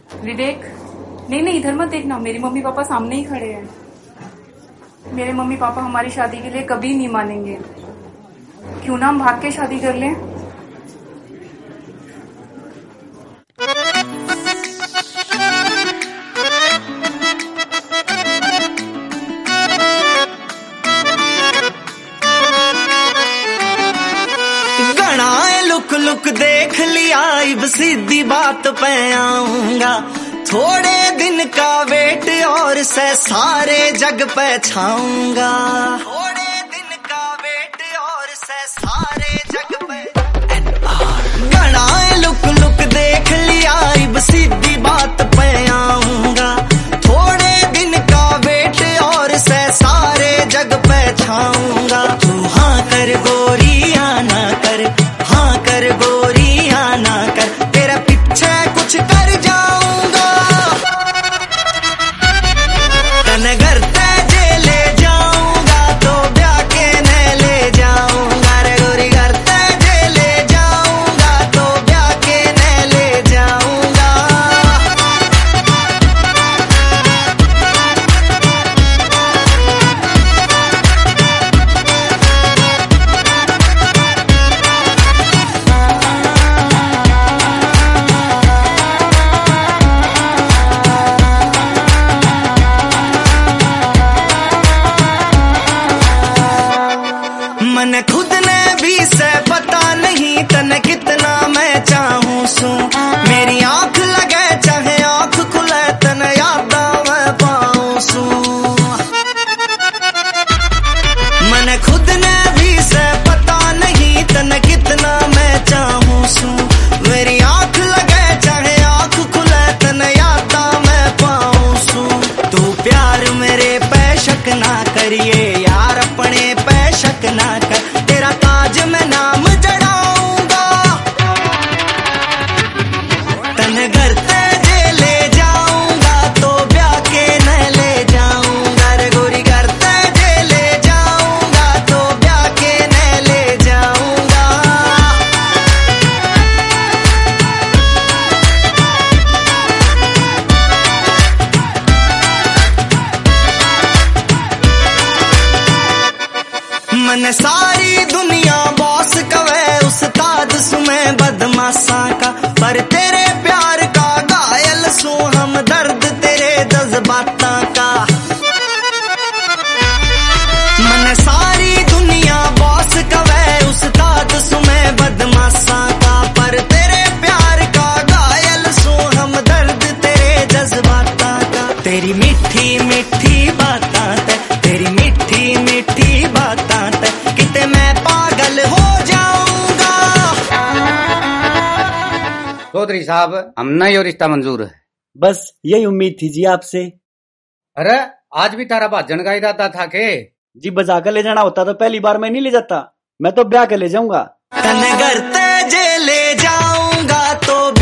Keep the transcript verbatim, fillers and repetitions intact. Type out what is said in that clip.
विवेक, नहीं नहीं इधर मत देखना, मेरी मम्मी पापा सामने ही खड़े हैं। मेरे मम्मी पापा हमारी शादी के लिए कभी नहीं मानेंगे। क्यों ना हम भाग के शादी कर लें? लुक लुक देख लिया, अब सीधी बात पे आऊंगा। थोड़े दिन का वेट और से सारे जग पे छाऊंगा। थोड़े दिन का वेट और से सारे जग पे घना लुक लुक देख लिया, अब सीधी बात पे आऊंगा। थोड़े दिन का वेट और से सारे जग पे छाऊंगा। तू हाँ कर गोरी आना कर, हाँ कर गोरी आना कर, तेरा पीछे कुछ कर जाऊंगा। तन घर तेजे ले जाऊंगा, तो ब्याह के न ले जाऊंगा। रे गोरी घर तेजे ले जाऊंगा, तो ब्याह के न ले जाऊंगा। मन खुद ने भी से पता नहीं तन कितना मैं चाहूं सू। मेरी आंख लगे चाहे आंख खुले, तन यादा मैं पाऊं सू। मन खुद ने भी से पता नहीं तन कितना मैं चाहूं सू। मेरी आंख लगे चाहे आंख खुले, तन यादा मैं पाऊं सू। तू प्यार मेरे पे शक ना करिए यार, अपने पे शक ना कर, तेरा ताज में नाम जड़ाऊंगा। तन घर तेजे ले जाऊंगा, तो ब्याह के न ले जाऊंगा। रे गोरी घर तेजे ले जाऊंगा, तो ब्याह के न ले जाऊंगा। मन सारी दुनिया बॉस कवे, उस्ताद सुमे बदमाशा का, पर तेरे प्यार का घायल सू हम दर्द तेरे जज्बाता का। मन सारी दुनिया बॉस कवे, उस्ताद सुमे बदमाशा का, पर तेरे प्यार का घायल सू हम दर्द तेरे जज्बाता का। तेरी मीठी मीठी बातां ते, तेरी मीठी मीठी बातां ते, किते मैं पागल हो जाऊंगा। चौधरी साहब, हमने यो रिश्ता मंजूर है। बस यही उम्मीद थी जी आपसे। अरे आज भी तारा भाजन का इरादा था के? जी बजा कर ले जाना होता तो पहली बार मैं नहीं ले जाता, मैं तो ब्याह कर ले जाऊंगा। तन घर तेजे ले जाऊंगा, तो